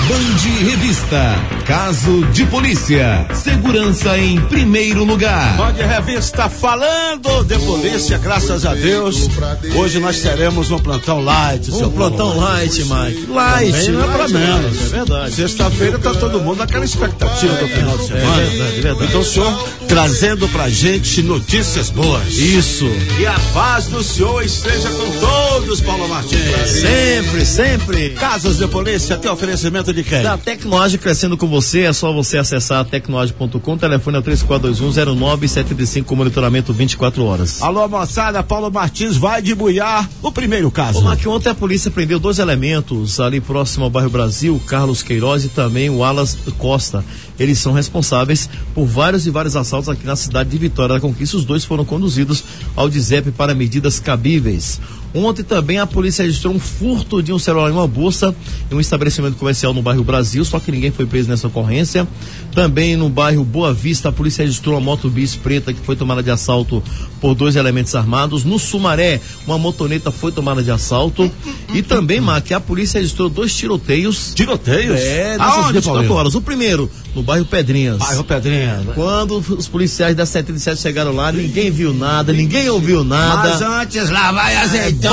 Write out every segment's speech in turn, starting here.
Band Revista, caso de polícia, segurança em primeiro lugar. Band Revista falando de polícia, graças a Deus. Hoje nós teremos um plantão light. Um plantão light, Mike. Light, também não é pra menos. É verdade. Sexta-feira tá todo mundo naquela expectativa do final de semana. É verdade. Então o senhor trazendo pra gente notícias boas. Isso. E a paz do senhor esteja com todos, Paulo Martins. Sempre. Casos de polícia, tem oferecimento de quem? Da Tecnologia crescendo com você, é só você acessar tecnologia.com, telefone é 34210975 com monitoramento 24 horas. Alô, moçada, Paulo Martins vai debuiar o primeiro caso. Marque, ontem a polícia prendeu 2 elementos ali próximo ao bairro Brasil, Carlos Queiroz e também o Alas Costa. Eles são responsáveis por vários assaltos aqui na cidade de Vitória da Conquista. Os 2 foram conduzidos ao DIZEP para medidas cabíveis. Ontem também a polícia registrou um furto de um celular em uma bolsa em um estabelecimento comercial no bairro Brasil, só que ninguém foi preso nessa ocorrência. Também no bairro Boa Vista, a polícia registrou uma moto bis preta que foi tomada de assalto por 2 elementos armados. No Sumaré, uma motoneta foi tomada de assalto. E também, Mac, a polícia registrou 2 tiroteios. Tiroteios? Nessas 24 horas. O primeiro, no bairro Pedrinhas. Bairro Pedrinhas. Quando os policiais da 77 chegaram lá, ninguém viu nada, ninguém ouviu nada. Mas antes, lá vai azeitona.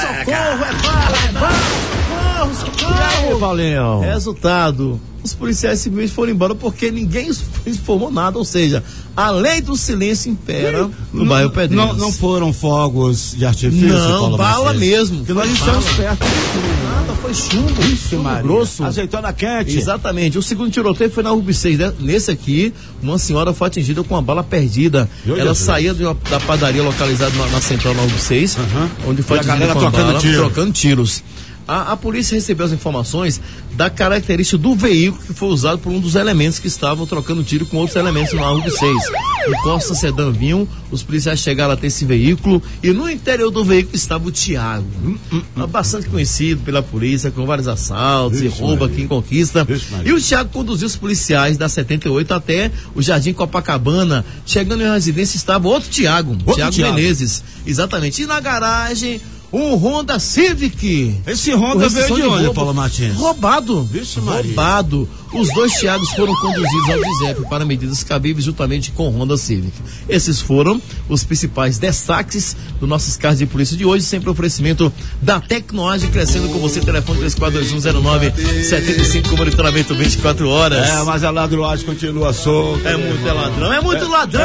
Socorro. Valeu. Resultado, os policiais simplesmente foram embora porque ninguém informou nada, ou seja, a lei do silêncio impera no bairro Pedrinhas. Não foram fogos de artifício? Não, bala mesmo. Que nós estamos perto. Nada, foi chumbo grosso. Azeitona quente. Exatamente. O segundo tiroteio foi na Rub 6, né? Nesse aqui, uma senhora foi atingida com uma bala perdida. Ela saía da padaria localizada na central na Rub 6, onde foi atingida com a bala, trocando tiros. A polícia recebeu as informações da característica do veículo que foi usado por um dos elementos que estavam trocando tiro com outros elementos na Rua 6. O Costa Sedan vinham, os policiais chegaram até esse veículo e no interior do veículo estava o Tiago, bastante conhecido pela polícia, com vários assaltos e roubo aqui em Conquista. E o Tiago conduziu os policiais da 78 até o Jardim Copacabana. Chegando em residência estava outro Tiago, Tiago Menezes. Exatamente. E na garagem, um Honda Civic. Esse Honda veio de onde, Paulo Martins? Roubado. Vixe, Maria. Roubado. Os 2 Thiagos foram conduzidos ao DIZEP para medidas cabíveis juntamente com Honda Civic. Esses foram os principais destaques do nossos casos de polícia de hoje, sempre oferecimento da Tecnologia crescendo com você, telefone 34210975 com monitoramento 24 horas. Mas a ladroagem continua solta. É muito ladrão. É muito ladrão.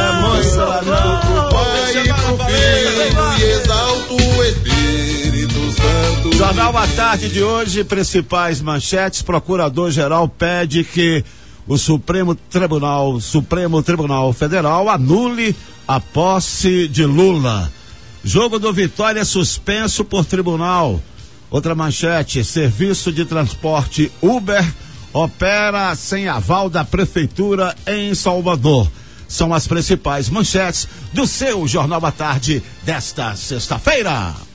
Pai pro Filho e exalta o Espírito Santo. Jornal à Tarde de hoje, principais manchetes. Procurador-geral pede que o Supremo Tribunal Federal anule a posse de Lula. Jogo do Vitória suspenso por tribunal. Outra manchete: serviço de transporte Uber opera sem aval da prefeitura em Salvador. São as principais manchetes do seu Jornal à Tarde desta sexta-feira.